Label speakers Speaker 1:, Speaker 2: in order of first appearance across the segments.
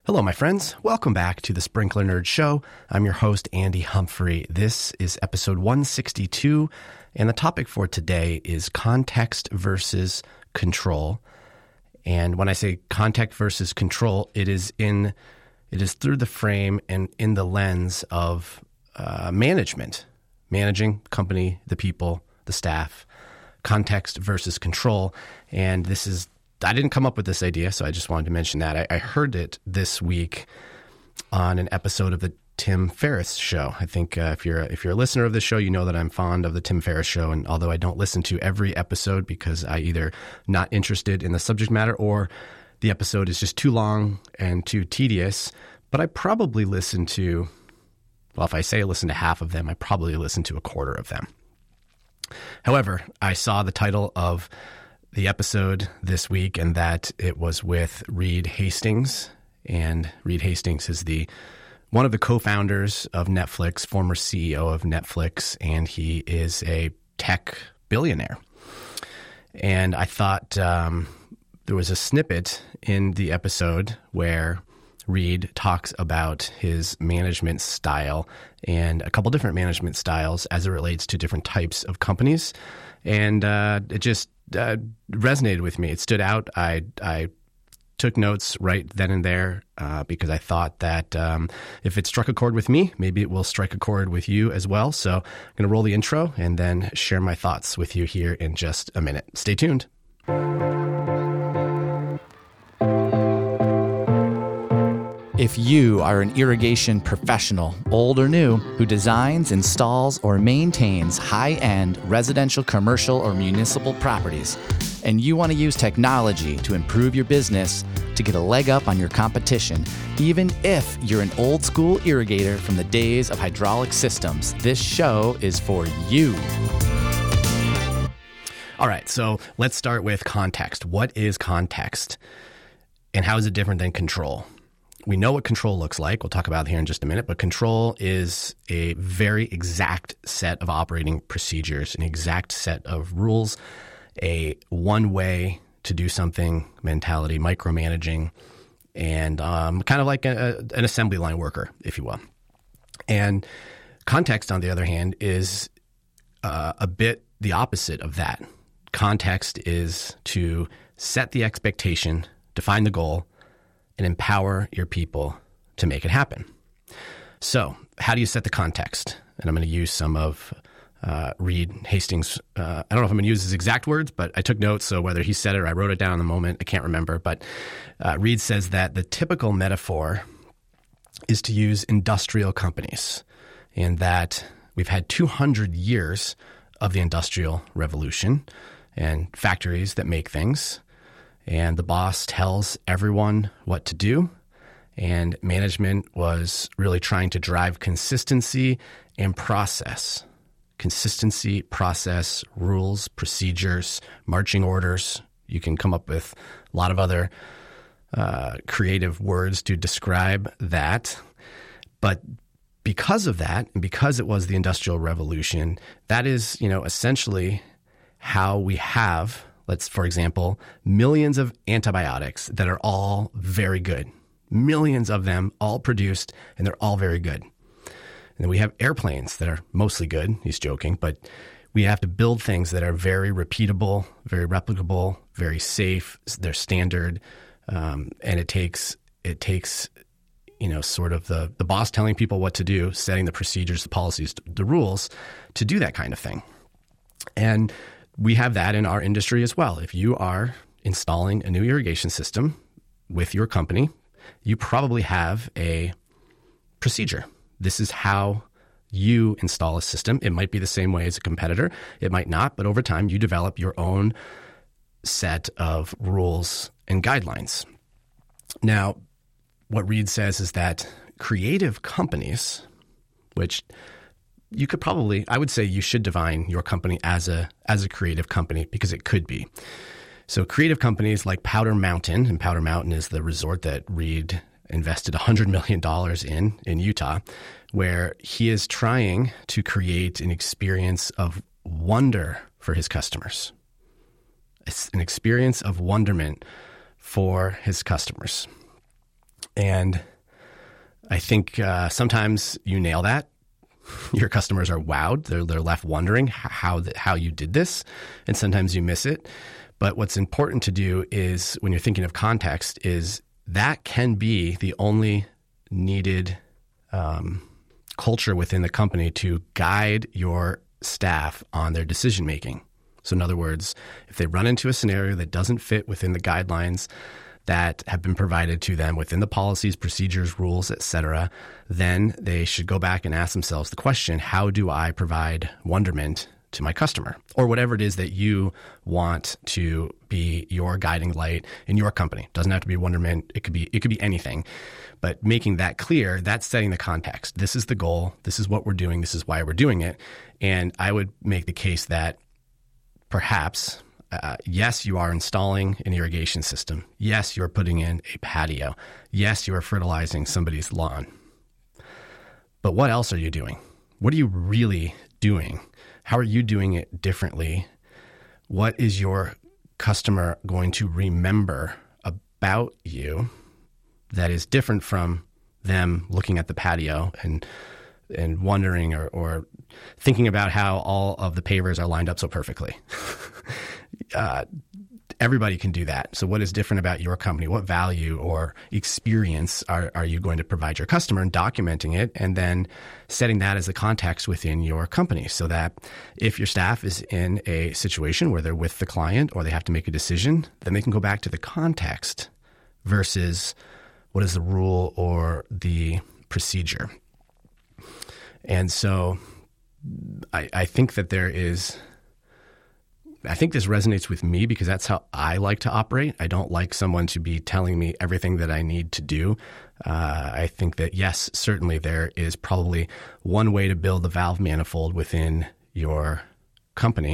Speaker 1: Hello, my friends. Welcome back to the Sprinkler Nerd Show. I'm your host, Andy Humphrey. This is episode 162, and the topic for today is context versus control. And when I say context versus control, it is through the frame and in the lens of management, managing company, the people, the staff, context versus control. And I didn't come up with this idea, so I just wanted to mention that. I heard it this week on an episode of the Tim Ferriss Show. I think if you're a listener of this show, you know that I'm fond of the Tim Ferriss Show. And although I don't listen to every episode because I either not interested in the subject matter or the episode is just too long and too tedious, but I probably listen to, well, if I say I listen to half of them, I probably listen to a quarter of them. However, I saw the title of the episode this week, and that it was with Reed Hastings. And Reed Hastings is one of the co-founders of Netflix, former CEO of Netflix, and he is a tech billionaire. And I thought there was a snippet in the episode where Reed talks about his management style and a couple different management styles as it relates to different types of companies. And it just resonated with me. It stood out. I took notes right then and there because I thought that if it struck a chord with me, maybe it will strike a chord with you as well. So I'm going to roll the intro and then share my thoughts with you here in just a minute. Stay tuned.
Speaker 2: If you are an irrigation professional, old or new, who designs, installs, or maintains high-end residential, commercial, or municipal properties, and you want to use technology to improve your business to get a leg up on your competition, even if you're an old-school irrigator from the days of hydraulic systems, this show is for you.
Speaker 1: All right, so let's start with context. What is context, and how is it different than control? We know what control looks like. We'll talk about it here in just a minute, but control is a very exact set of operating procedures, an exact set of rules, a one way to do something mentality, micromanaging, and kind of like an assembly line worker, if you will. And context, on the other hand, is a bit the opposite of that. Context is to set the expectation, define the goal, and empower your people to make it happen. So how do you set the context? And I'm going to use some of Reed Hastings. I don't know if I'm going to use his exact words, but I took notes. So whether he said it or I wrote it down in the moment, I can't remember. But Reed says that the typical metaphor is to use industrial companies, and that we've had 200 years of the Industrial Revolution and factories that make things. And the boss tells everyone what to do. And management was really trying to drive consistency and process. Consistency, process, rules, procedures, marching orders. You can come up with a lot of other creative words to describe that. But because of that, and because it was the Industrial Revolution, that is, essentially how we have, for example, millions of antibiotics that are all very good. Millions of them all produced, and they're all very good. And then we have airplanes that are mostly good. He's joking, but we have to build things that are very repeatable, very replicable, very safe. They're standard, and it takes sort of the boss telling people what to do, setting the procedures, the policies, the rules to do that kind of thing. And we have that in our industry as well. If you are installing a new irrigation system with your company, you probably have a procedure. This is how you install a system. It might be the same way as a competitor. It might not, but over time you develop your own set of rules and guidelines. Now, what Reed says is that creative companies, which you could probably, I would say you should define your company as a creative company, because it could be. So creative companies like Powder Mountain, and Powder Mountain is the resort that Reed invested $100 million in Utah, where he is trying to create an experience of wonder for his customers. It's an experience of wonderment for his customers. And I think sometimes you nail that. Your customers are wowed. They're left wondering how you did this. And sometimes you miss it. But what's important to do is, when you're thinking of context, is that can be the only needed culture within the company to guide your staff on their decision making. So in other words, if they run into a scenario that doesn't fit within the guidelines that have been provided to them within the policies, procedures, rules, etc., then they should go back and ask themselves the question, how do I provide wonderment to my customer? Or whatever it is that you want to be your guiding light in your company. Doesn't have to be wonderment. It could be anything. But making that clear, that's setting the context. This is the goal. This is what we're doing. This is why we're doing it. And I would make the case that perhaps, yes, you are installing an irrigation system. Yes, you're putting in a patio. Yes, you are fertilizing somebody's lawn. But what else are you doing? What are you really doing? How are you doing it differently? What is your customer going to remember about you that is different from them looking at the patio and wondering or thinking about how all of the pavers are lined up so perfectly? Everybody can do that. So what is different about your company? What value or experience are you going to provide your customer, and documenting it, and then setting that as the context within your company, so that if your staff is in a situation where they're with the client or they have to make a decision, then they can go back to the context versus what is the rule or the procedure. And so I think that I think this resonates with me because that's how I like to operate. I don't like someone to be telling me everything that I need to do. I think that, yes, certainly there is probably one way to build the valve manifold within your company.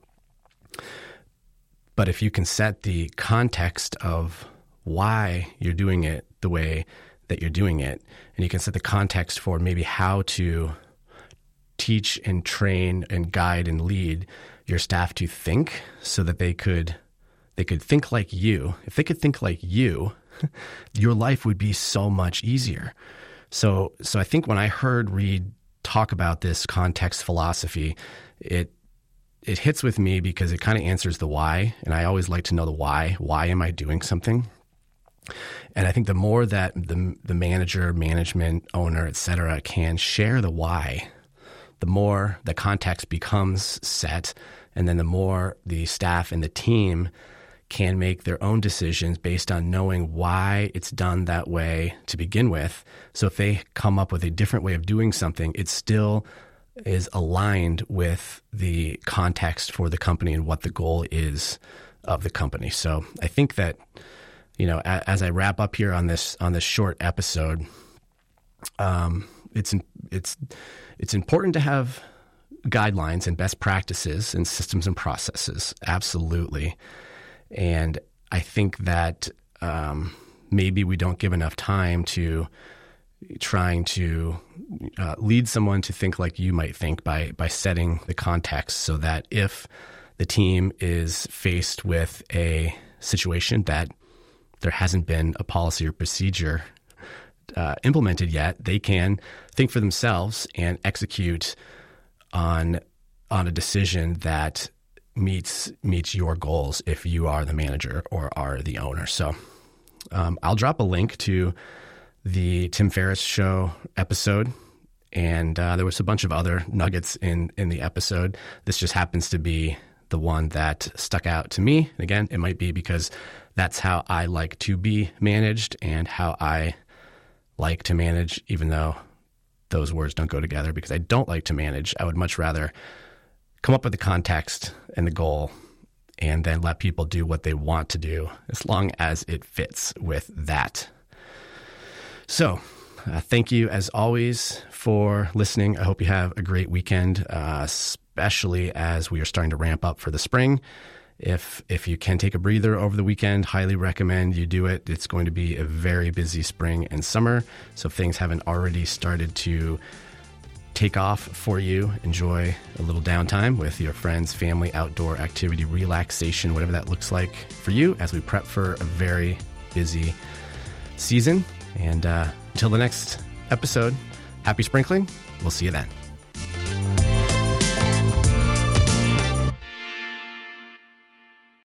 Speaker 1: But if you can set the context of why you're doing it the way that you're doing it, and you can set the context for maybe how to teach and train and guide and lead your staff to think, so that they could think like you. If they could think like you, your life would be so much easier. So I think when I heard Reed talk about this context philosophy, it hits with me because it kind of answers the why. And I always like to know the why. Why am I doing something? And I think the more that the manager, management, owner, et cetera, can share the why, the more the context becomes set, and then the more the staff and the team can make their own decisions based on knowing why it's done that way to begin with. So if they come up with a different way of doing something, it still is aligned with the context for the company and what the goal is of the company. So I think that, as I wrap up here on this short episode, it's important to have guidelines and best practices and systems and processes. Absolutely. And I think that maybe we don't give enough time to trying to lead someone to think like you might think by setting the context, so that if the team is faced with a situation that there hasn't been a policy or procedure implemented yet, they can think for themselves and execute on a decision that meets your goals if you are the manager or are the owner. So I'll drop a link to the Tim Ferriss Show episode, and there was a bunch of other nuggets in the episode. This just happens to be the one that stuck out to me. And again, it might be because that's how I like to be managed and how I like to manage, even though those words don't go together, because I don't like to manage. I would much rather come up with the context and the goal and then let people do what they want to do, as long as it fits with that. So thank you, as always, for listening. I hope you have a great weekend, especially as we are starting to ramp up for the spring. If you can take a breather over the weekend, highly recommend you do it. It's going to be a very busy spring and summer. So if things haven't already started to take off for you, enjoy a little downtime with your friends, family, outdoor activity, relaxation, whatever that looks like for you as we prep for a very busy season. And until the next episode, happy sprinkling. We'll see you then.